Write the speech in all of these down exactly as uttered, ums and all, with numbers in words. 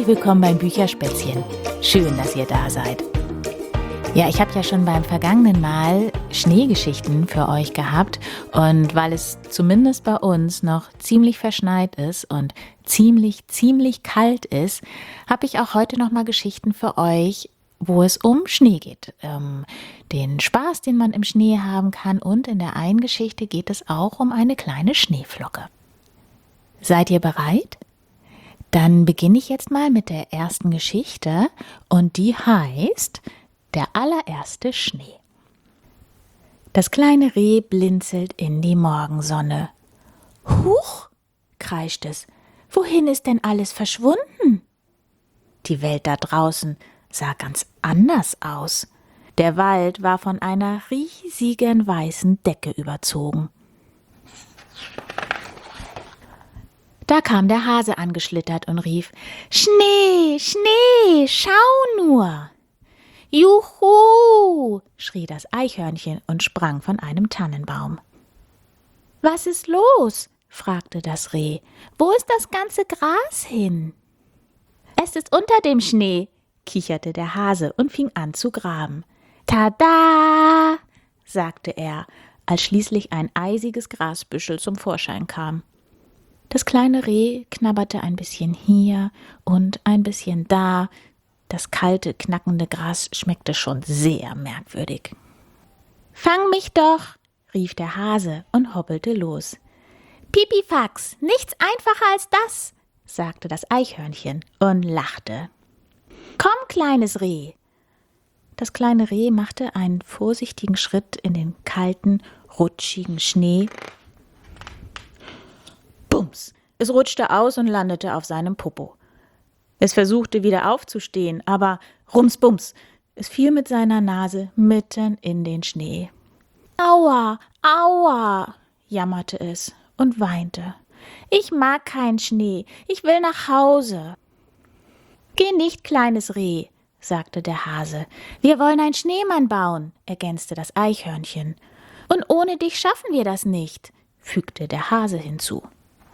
Herzlich willkommen beim Bücherspätzchen. Schön, dass ihr da seid. Ja, ich habe ja schon beim vergangenen Mal Schneegeschichten für euch gehabt und weil es zumindest bei uns noch ziemlich verschneit ist und ziemlich, ziemlich kalt ist, habe ich auch heute noch mal Geschichten für euch, wo es um Schnee geht. Ähm, den Spaß, den man im Schnee haben kann, und in der einen Geschichte geht es auch um eine kleine Schneeflocke. Seid ihr bereit? Dann beginne ich jetzt mal mit der ersten Geschichte und die heißt Der allererste Schnee. Das kleine Reh blinzelt in die Morgensonne. Huch, kreischt es, wohin ist denn alles verschwunden? Die Welt da draußen sah ganz anders aus. Der Wald war von einer riesigen weißen Decke überzogen. Da kam der Hase angeschlittert und rief: »Schnee, Schnee, schau nur!« »Juhu«, schrie das Eichhörnchen und sprang von einem Tannenbaum. »Was ist los?«, fragte das Reh. »Wo ist das ganze Gras hin?« »Es ist unter dem Schnee«, kicherte der Hase und fing an zu graben. »Tada«, sagte er, als schließlich ein eisiges Grasbüschel zum Vorschein kam. Das kleine Reh knabberte ein bisschen hier und ein bisschen da. Das kalte, knackende Gras schmeckte schon sehr merkwürdig. »Fang mich doch«, rief der Hase und hoppelte los. »Pipifax, nichts einfacher als das«, sagte das Eichhörnchen und lachte. »Komm, kleines Reh!« Das kleine Reh machte einen vorsichtigen Schritt in den kalten, rutschigen Schnee. Bums! Es rutschte aus und landete auf seinem Popo. Es versuchte wieder aufzustehen, aber rumsbums! Es fiel mit seiner Nase mitten in den Schnee. »Aua, aua«, jammerte es und weinte. »Ich mag keinen Schnee, ich will nach Hause.« »Geh nicht, kleines Reh«, sagte der Hase. »Wir wollen einen Schneemann bauen«, ergänzte das Eichhörnchen. »Und ohne dich schaffen wir das nicht«, fügte der Hase hinzu.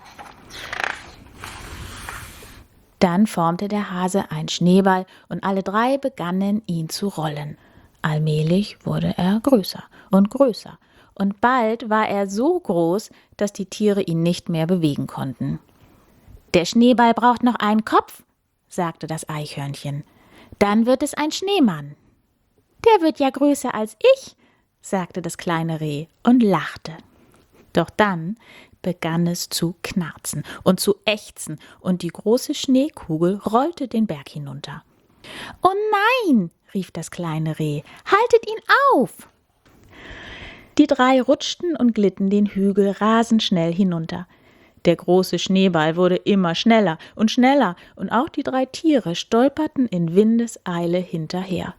Dann formte der Hase einen Schneeball und alle drei begannen, ihn zu rollen. Allmählich wurde er größer und größer und bald war er so groß, dass die Tiere ihn nicht mehr bewegen konnten. »Der Schneeball braucht noch einen Kopf«, sagte das Eichhörnchen. »Dann wird es ein Schneemann.« »Der wird ja größer als ich«, sagte das kleine Reh und lachte. Doch dann begann es zu knarzen und zu ächzen, und die große Schneekugel rollte den Berg hinunter. »Oh nein«, rief das kleine Reh, »haltet ihn auf!« Die drei rutschten und glitten den Hügel rasend schnell hinunter. Der große Schneeball wurde immer schneller und schneller, und auch die drei Tiere stolperten in Windeseile hinterher.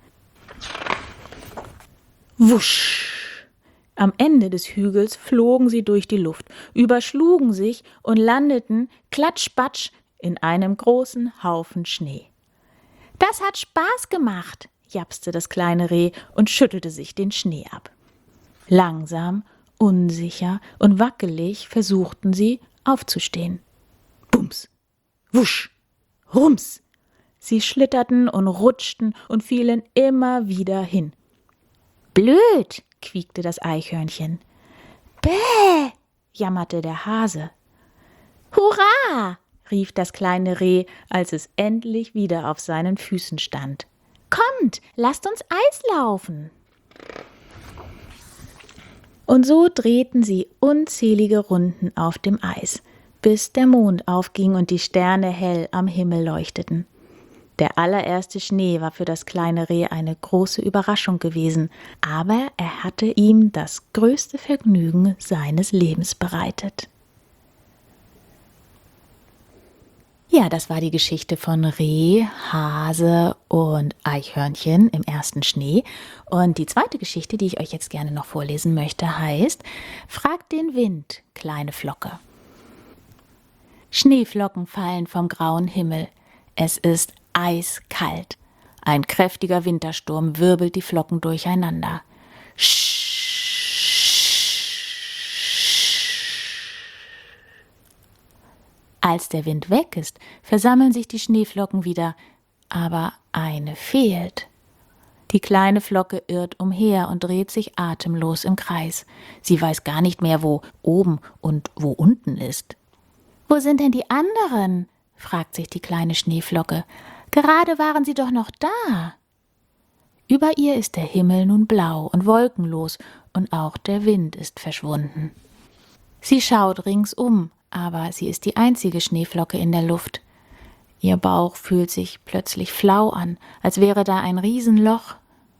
Wusch! Am Ende des Hügels flogen sie durch die Luft, überschlugen sich und landeten klatschbatsch in einem großen Haufen Schnee. »Das hat Spaß gemacht«, japste das kleine Reh und schüttelte sich den Schnee ab. Langsam, unsicher und wackelig versuchten sie, aufzustehen. Bums, wusch, rums. Sie schlitterten und rutschten und fielen immer wieder hin. »Blöd«, quiekte das Eichhörnchen. »Bäh«, jammerte der Hase. »Hurra«, rief das kleine Reh, als es endlich wieder auf seinen Füßen stand. »Kommt, lasst uns Eis laufen!« Und so drehten sie unzählige Runden auf dem Eis, bis der Mond aufging und die Sterne hell am Himmel leuchteten. Der allererste Schnee war für das kleine Reh eine große Überraschung gewesen, aber er hatte ihm das größte Vergnügen seines Lebens bereitet. Ja, das war die Geschichte von Reh, Hase und Eichhörnchen im ersten Schnee. Und die zweite Geschichte, die ich euch jetzt gerne noch vorlesen möchte, heißt »Frag den Wind, kleine Flocke«. Schneeflocken fallen vom grauen Himmel. Es ist eiskalt. Ein kräftiger Wintersturm wirbelt die Flocken durcheinander. Als der Wind weg ist, versammeln sich die Schneeflocken wieder, aber eine fehlt. Die kleine Flocke irrt umher und dreht sich atemlos im Kreis. Sie weiß gar nicht mehr, wo oben und wo unten ist. »Wo sind denn die anderen?« fragt sich die kleine Schneeflocke. »Gerade waren sie doch noch da.« Über ihr ist der Himmel nun blau und wolkenlos und auch der Wind ist verschwunden. Sie schaut ringsum, aber sie ist die einzige Schneeflocke in der Luft. Ihr Bauch fühlt sich plötzlich flau an, als wäre da ein Riesenloch.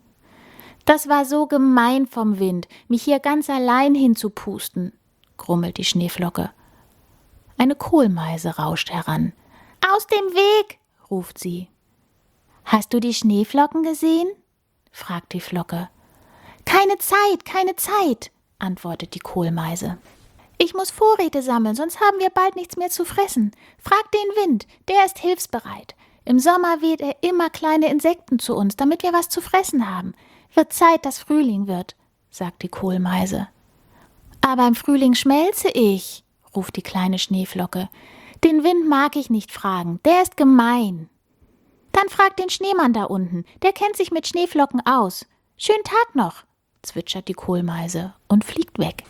»Das war so gemein vom Wind, mich hier ganz allein hinzupusten«, grummelt die Schneeflocke. Eine Kohlmeise rauscht heran. »Aus dem Weg«, ruft sie. »Hast du die Schneeflocken gesehen?« fragt die Flocke. »Keine Zeit, keine Zeit«, antwortet die Kohlmeise. »Ich muss Vorräte sammeln, sonst haben wir bald nichts mehr zu fressen. Frag den Wind, der ist hilfsbereit. Im Sommer weht er immer kleine Insekten zu uns, damit wir was zu fressen haben. Wird Zeit, dass Frühling wird«, sagt die Kohlmeise. »Aber im Frühling schmelze ich«, ruft die kleine Schneeflocke. »Den Wind mag ich nicht fragen, der ist gemein.« »Dann frag den Schneemann da unten, der kennt sich mit Schneeflocken aus. Schönen Tag noch«, zwitschert die Kohlmeise und fliegt weg.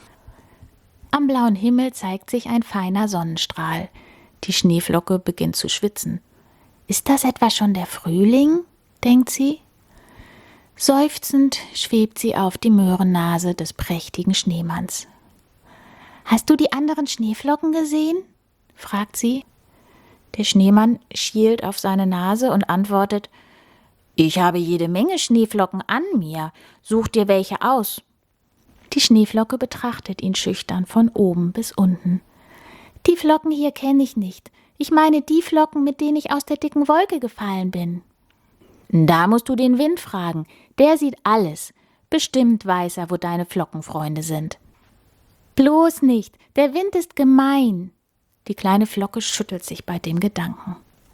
Am blauen Himmel zeigt sich ein feiner Sonnenstrahl. Die Schneeflocke beginnt zu schwitzen. »Ist das etwa schon der Frühling?«, denkt sie. Seufzend schwebt sie auf die Möhrennase des prächtigen Schneemanns. »Hast du die anderen Schneeflocken gesehen?«, fragt sie. Der Schneemann schielt auf seine Nase und antwortet: »Ich habe jede Menge Schneeflocken an mir. Such dir welche aus.« Die Schneeflocke betrachtet ihn schüchtern von oben bis unten. »Die Flocken hier kenne ich nicht. Ich meine die Flocken, mit denen ich aus der dicken Wolke gefallen bin.« »Da musst du den Wind fragen. Der sieht alles. Bestimmt weiß er, wo deine Flockenfreunde sind.« »Bloß nicht. Der Wind ist gemein.« Die kleine Flocke schüttelt sich bei dem Gedanken.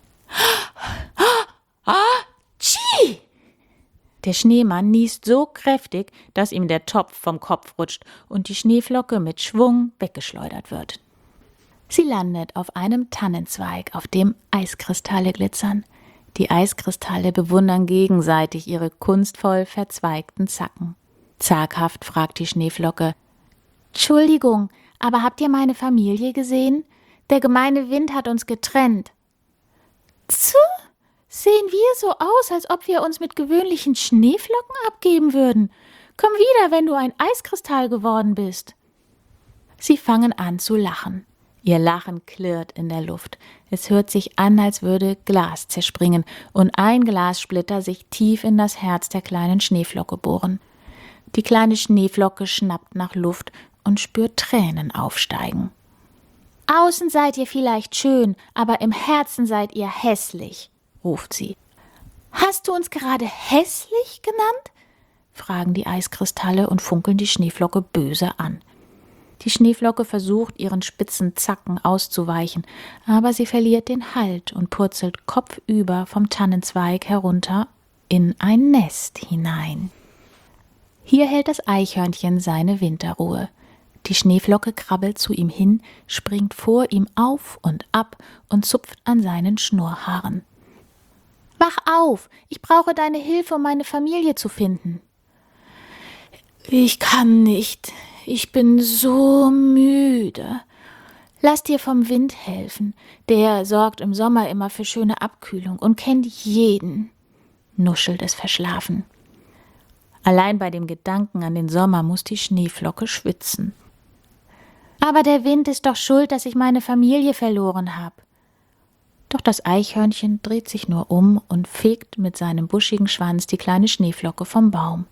»Tschi!« Der Schneemann niest so kräftig, dass ihm der Topf vom Kopf rutscht und die Schneeflocke mit Schwung weggeschleudert wird. Sie landet auf einem Tannenzweig, auf dem Eiskristalle glitzern. Die Eiskristalle bewundern gegenseitig ihre kunstvoll verzweigten Zacken. Zaghaft fragt die Schneeflocke: »Entschuldigung, aber habt ihr meine Familie gesehen? Der gemeine Wind hat uns getrennt.« »Tzu, sehen wir so aus, als ob wir uns mit gewöhnlichen Schneeflocken abgeben würden? Komm wieder, wenn du ein Eiskristall geworden bist.« Sie fangen an zu lachen. Ihr Lachen klirrt in der Luft. Es hört sich an, als würde Glas zerspringen und ein Glassplitter sich tief in das Herz der kleinen Schneeflocke bohren. Die kleine Schneeflocke schnappt nach Luft und spürt Tränen aufsteigen. »Außen seid ihr vielleicht schön, aber im Herzen seid ihr hässlich«, ruft sie. »Hast du uns gerade hässlich genannt?«, fragen die Eiskristalle und funkeln die Schneeflocke böse an. Die Schneeflocke versucht, ihren spitzen Zacken auszuweichen, aber sie verliert den Halt und purzelt kopfüber vom Tannenzweig herunter in ein Nest hinein. Hier hält das Eichhörnchen seine Winterruhe. Die Schneeflocke krabbelt zu ihm hin, springt vor ihm auf und ab und zupft an seinen Schnurrhaaren. »Wach auf! Ich brauche deine Hilfe, um meine Familie zu finden.« »Ich kann nicht. Ich bin so müde. Lass dir vom Wind helfen. Der sorgt im Sommer immer für schöne Abkühlung und kennt jeden«, nuschelt es verschlafen. Allein bei dem Gedanken an den Sommer muss die Schneeflocke schwitzen. »Aber der Wind ist doch schuld, dass ich meine Familie verloren habe.« Doch das Eichhörnchen dreht sich nur um und fegt mit seinem buschigen Schwanz die kleine Schneeflocke vom Baum.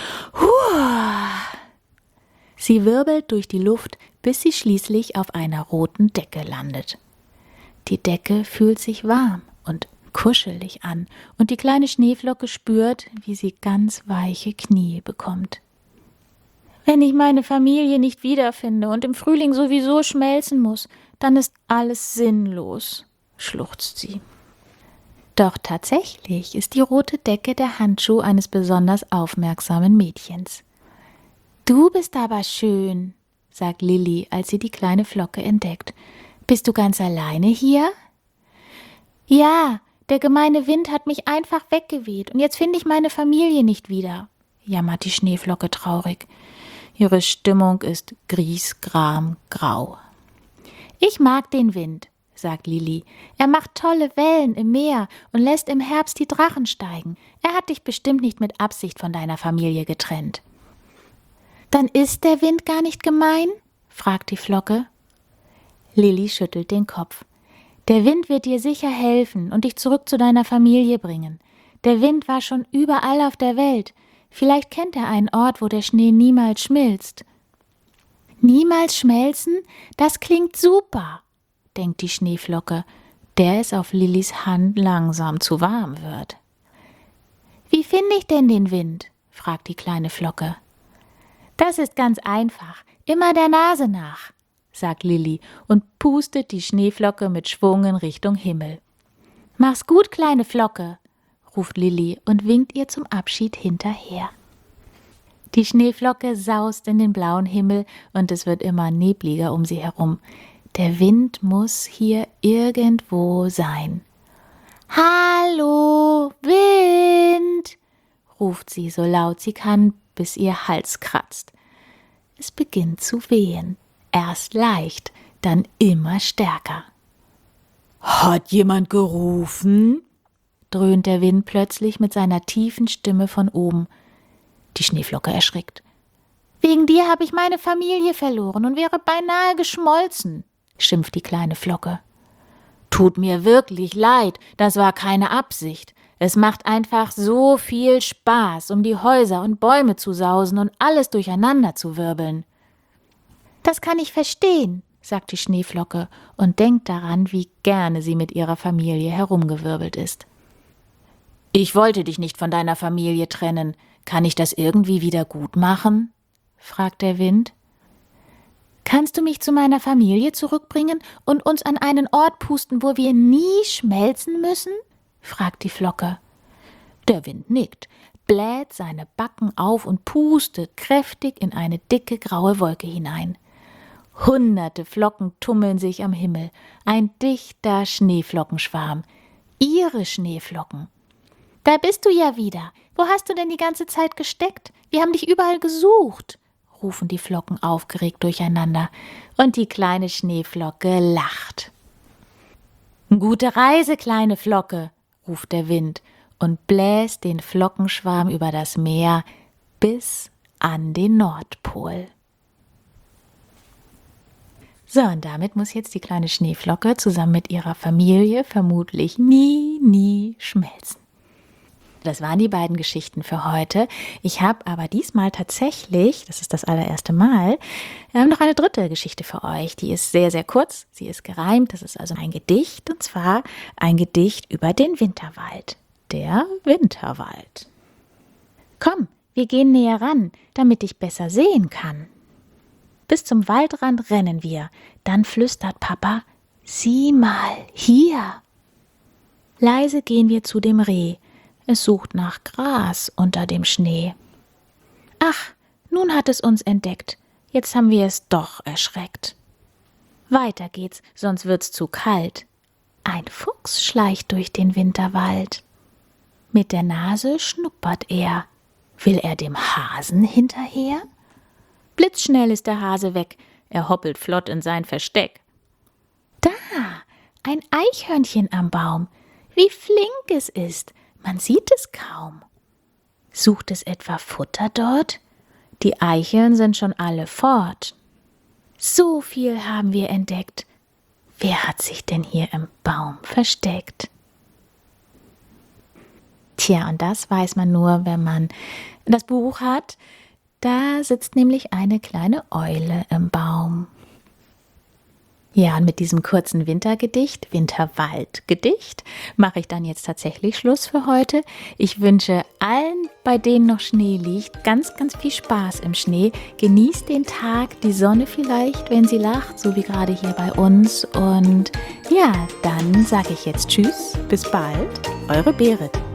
Huah! Sie wirbelt durch die Luft, bis sie schließlich auf einer roten Decke landet. Die Decke fühlt sich warm und kuschelig an und die kleine Schneeflocke spürt, wie sie ganz weiche Knie bekommt. »Wenn ich meine Familie nicht wiederfinde und im Frühling sowieso schmelzen muss, dann ist alles sinnlos«, schluchzt sie. Doch tatsächlich ist die rote Decke der Handschuh eines besonders aufmerksamen Mädchens. »Du bist aber schön«, sagt Lilli, als sie die kleine Flocke entdeckt. Bist du ganz alleine hier? Ja, der gemeine Wind hat mich einfach weggeweht und jetzt finde ich meine Familie nicht wieder, jammert die Schneeflocke traurig. Ihre Stimmung ist griesgramgrau. Ich mag den Wind, sagt Lilli. Er macht tolle Wellen im Meer und lässt im Herbst die Drachen steigen. Er hat dich bestimmt nicht mit Absicht von deiner Familie getrennt. Dann ist der Wind gar nicht gemein? Fragt die Flocke. Lilli schüttelt den Kopf. Der Wind wird dir sicher helfen und dich zurück zu deiner Familie bringen. Der Wind war schon überall auf der Welt. Vielleicht kennt er einen Ort, wo der Schnee niemals schmilzt. Niemals schmelzen? Das klingt super, denkt die Schneeflocke, der es auf Lillis Hand langsam zu warm wird. Wie finde ich denn den Wind? Fragt die kleine Flocke. Das ist ganz einfach, immer der Nase nach, sagt Lilli und pustet die Schneeflocke mit Schwung in Richtung Himmel. Mach's gut, kleine Flocke, ruft Lilli und winkt ihr zum Abschied hinterher. Die Schneeflocke saust in den blauen Himmel und es wird immer nebliger um sie herum. Der Wind muss hier irgendwo sein. Hallo, Wind, ruft sie so laut sie kann, bis ihr Hals kratzt. Es beginnt zu wehen, erst leicht, dann immer stärker. Hat jemand gerufen? Dröhnt der Wind plötzlich mit seiner tiefen Stimme von oben. Die Schneeflocke erschrickt. Wegen dir habe ich meine Familie verloren und wäre beinahe geschmolzen, schimpft die kleine Flocke. Tut mir wirklich leid, das war keine Absicht. Es macht einfach so viel Spaß, um die Häuser und Bäume zu sausen und alles durcheinander zu wirbeln. Das kann ich verstehen, sagt die Schneeflocke und denkt daran, wie gerne sie mit ihrer Familie herumgewirbelt ist. Ich wollte dich nicht von deiner Familie trennen. Kann ich das irgendwie wieder gut machen? Fragt der Wind. Kannst du mich zu meiner Familie zurückbringen und uns an einen Ort pusten, wo wir nie schmelzen müssen? Fragt die Flocke. Der Wind nickt, bläht seine Backen auf und pustet kräftig in eine dicke graue Wolke hinein. Hunderte Flocken tummeln sich am Himmel, ein dichter Schneeflockenschwarm. Ihre Schneeflocken. Da bist du ja wieder. Wo hast du denn die ganze Zeit gesteckt? Wir haben dich überall gesucht, rufen die Flocken aufgeregt durcheinander. Und die kleine Schneeflocke lacht. Gute Reise, kleine Flocke, ruft der Wind und bläst den Flockenschwarm über das Meer bis an den Nordpol. So, und damit muss jetzt die kleine Schneeflocke zusammen mit ihrer Familie vermutlich nie, nie schmelzen. Das waren die beiden Geschichten für heute. Ich habe aber diesmal tatsächlich, das ist das allererste Mal, noch eine dritte Geschichte für euch. Die ist sehr, sehr kurz. Sie ist gereimt. Das ist also ein Gedicht, und zwar ein Gedicht über den Winterwald. Der Winterwald. Komm, wir gehen näher ran, damit ich besser sehen kann. Bis zum Waldrand rennen wir. Dann flüstert Papa, sieh mal, hier. Leise gehen wir zu dem Reh. Es sucht nach Gras unter dem Schnee. Ach, nun hat es uns entdeckt. Jetzt haben wir es doch erschreckt. Weiter geht's, sonst wird's zu kalt. Ein Fuchs schleicht durch den Winterwald. Mit der Nase schnuppert er. Will er dem Hasen hinterher? Blitzschnell ist der Hase weg. Er hoppelt flott in sein Versteck. Da, ein Eichhörnchen am Baum. Wie flink es ist. Man sieht es kaum. Sucht es etwa Futter dort? Die Eicheln sind schon alle fort. So viel haben wir entdeckt. Wer hat sich denn hier im Baum versteckt? Tja, und das weiß man nur, wenn man das Buch hat. Da sitzt nämlich eine kleine Eule im Baum. Ja, und mit diesem kurzen Wintergedicht, Winterwaldgedicht, mache ich dann jetzt tatsächlich Schluss für heute. Ich wünsche allen, bei denen noch Schnee liegt, ganz, ganz viel Spaß im Schnee. Genießt den Tag, die Sonne vielleicht, wenn sie lacht, so wie gerade hier bei uns. Und ja, dann sage ich jetzt Tschüss, bis bald, eure Berit.